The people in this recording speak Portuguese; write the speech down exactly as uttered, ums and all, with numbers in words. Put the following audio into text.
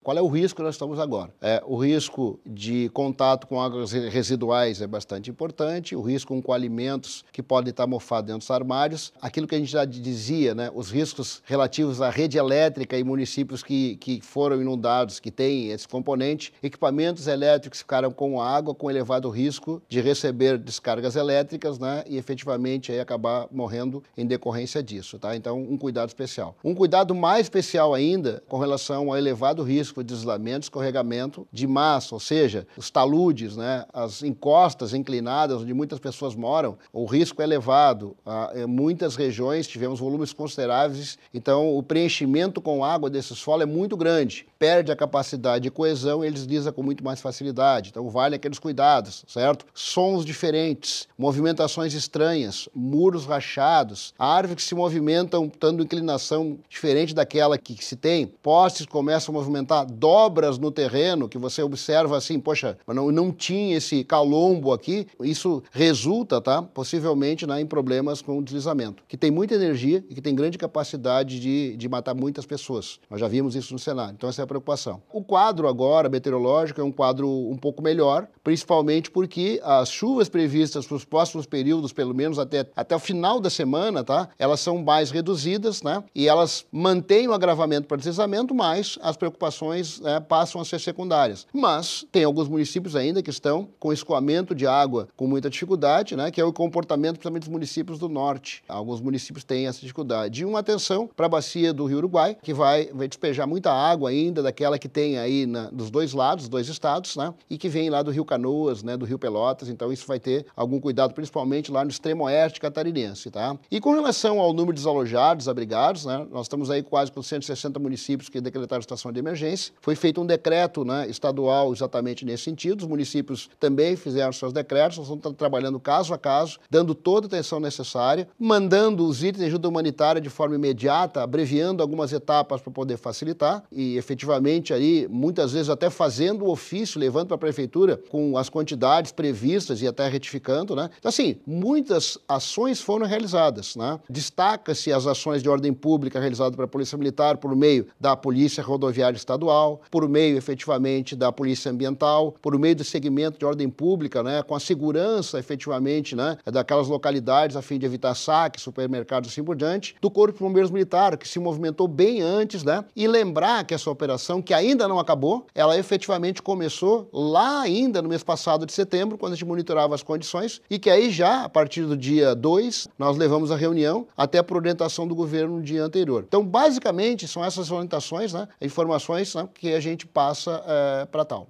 Qual é o risco que nós estamos agora? É, o risco de contato com águas residuais é bastante importante, o risco com alimentos que podem estar mofados dentro dos armários, aquilo que a gente já dizia, né, os riscos relativos à rede elétrica em municípios que, que foram inundados, que têm esse componente, equipamentos elétricos ficaram com água, com elevado risco de receber descargas elétricas, né, e efetivamente aí acabar morrendo em decorrência disso, tá? Então, um cuidado especial. Um cuidado mais especial ainda com relação ao elevado risco de deslizamento, escorregamento de massa, ou seja, os taludes, né, as encostas inclinadas onde muitas pessoas moram, o risco é elevado. Ah, em muitas regiões tivemos volumes consideráveis, então o preenchimento com água desse solo é muito grande, perde a capacidade de coesão e ele desliza com muito mais facilidade. Então vale aqueles cuidados, certo? Sons diferentes, movimentações estranhas, muros rachados, árvores que se movimentam tendo inclinação diferente daquela que se tem, postes começam a movimentar, dobras no terreno que você observa assim, poxa, mas não, não tinha esse calombo aqui, isso resulta, tá, possivelmente, né, em problemas com o deslizamento, que tem muita energia e que tem grande capacidade de, de matar muitas pessoas. Nós já vimos isso no cenário, então essa é a preocupação. O quadro agora, meteorológico, é um quadro um pouco melhor, principalmente porque as chuvas previstas para os próximos períodos, pelo menos até, até o final da semana, tá, elas são mais reduzidas, né, e elas mantêm o agravamento para deslizamento, mas as preocupações, né, passam a ser secundárias. Mas tem alguns municípios ainda que estão com escoamento de água com muita dificuldade, né, que é o comportamento principalmente dos municípios do norte. Alguns municípios têm essa dificuldade. E uma atenção para a bacia do Rio Uruguai, que vai, vai despejar muita água ainda, daquela que tem aí na, dos dois lados, dos dois estados, né, e que vem lá do Rio Canoas, né, do Rio Pelotas, então isso vai ter algum cuidado, principalmente lá no extremo oeste catarinense, tá? E com relação ao número de desalojados, abrigados, né, nós estamos aí quase com cento e sessenta municípios que decretaram situação de emergência. Foi feito um decreto, né, estadual exatamente nesse sentido, os municípios também fizeram seus decretos, nós vamos trabalhando caso a caso, dando toda a atenção necessária, mandando os itens de ajuda humanitária de forma imediata, abreviando algumas etapas para poder facilitar e efetivamente aí, muitas vezes até fazendo o ofício, levando para a prefeitura com as quantidades previstas e até retificando, né? Então assim, muitas ações foram realizadas, né? Destaca-se as ações de ordem pública realizadas pela Polícia Militar por meio da Polícia Rodoviária Estadual, por meio efetivamente da Polícia Ambiental, por meio do segmento de ordem pública, né, com a segurança efetivamente, né, daquelas localidades a fim de evitar saques, supermercados e assim por diante, do Corpo de Bombeiros Militar, que se movimentou bem antes, né, e lembrar que essa operação, que ainda não acabou, ela efetivamente começou lá ainda no mês passado de setembro, quando a gente monitorava as condições, e que aí já, a partir do dia dois, nós levamos a reunião até por orientação do governo no dia anterior. Então, basicamente, são essas orientações, né, informações, né, que a gente passa é, para tal.